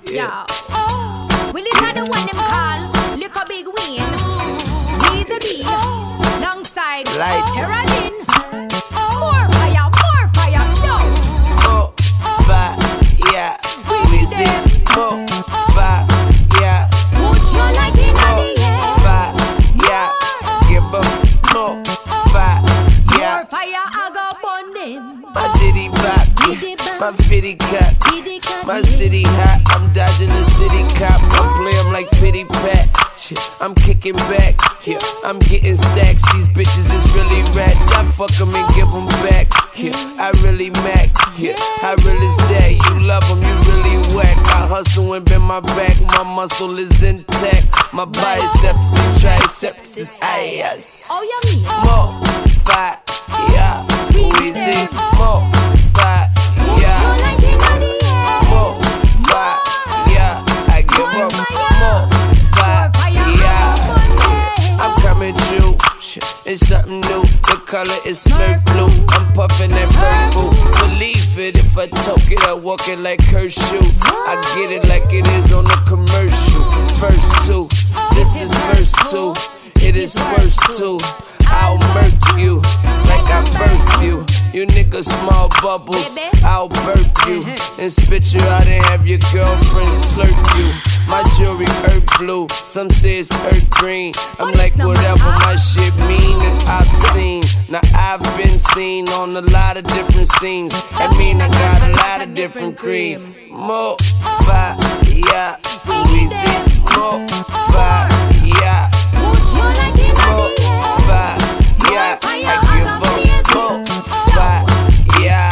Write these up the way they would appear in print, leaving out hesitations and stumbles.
Yeah. Well, it's not the one them call Lick a Big Win. Weezy B, alongside Terradin. More fire, yo. More fire, yeah. Weezy, more fire, yeah. Put your light in the air. Fire, yeah. Give up more fire, yeah. More fire, I go burn them. My diddy bop, my fitty cut. My city hot, I'm dodging the city cop. I play 'em like pity pat. Shit, I'm kicking back. Yeah, I'm getting stacks. These bitches is really rats. I fuck 'em and give 'em back. Yeah, I really mac. Yeah, how real is that? You love 'em, you really whack. I hustle and bend my back. My muscle is intact. My biceps and triceps is ass. Oh, you mean? More fire, yeah. Weezy, more fire, yeah. More fire, yeah. I give up more fire, yeah. I'm coming true, it's something new. The color is Smurf blue. I'm puffing that purple. Believe it if I talk it, I walk it like Kershaw. I get it like it is on the commercial. Verse 2, this is verse 2. It is worse too. I'll murk you like I birthed you. You niggas small bubbles, I'll burp you and spit you out and have your girlfriend slurp you. My jewelry earth blue, some say it's earth green. I'm like whatever my shit mean and obscene. Now I've been seen on a lot of different scenes. That mean I got a lot of different cream. More fire, yeah. Weezy, more fire, yeah. More fire, yeah. I give up more fire, yeah.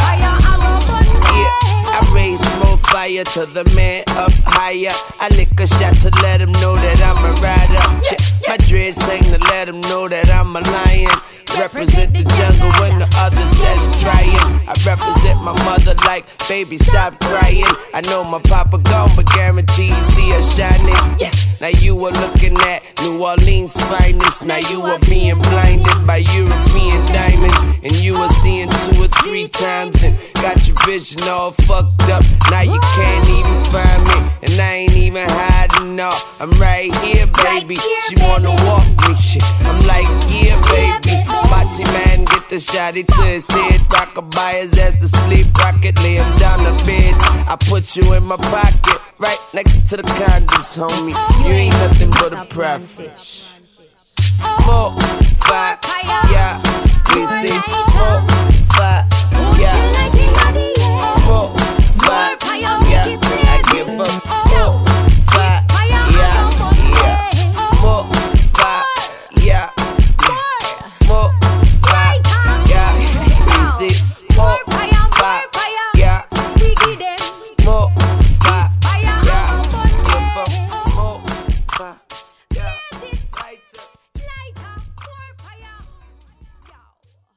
I raise more fire to the man up higher. I lick a shot to let him know that I'm a rider. My dreads sing to let him know that I'm a lion. Represent the jungle when the others that's trying. I represent my mother like, baby, stop crying. I know my papa gone, but guarantee you see her shining. Yeah. Now you are looking at New Orleans finest. Now you are being blinded by European diamonds, and you are seeing 2 or 3 times and got your vision all fucked up. Now you can't even find me, and I ain't even hiding. No, I'm right here, baby. She wanna walk me, shit. I'm like, yeah, baby. Body man, get the shotty to his head. Rockabye his ass to sleep. Rocket, lay him down the bed. I put you in my pocket, right next to the condoms, homie. You ain't nothing but a prophet. More fire, yeah. We say more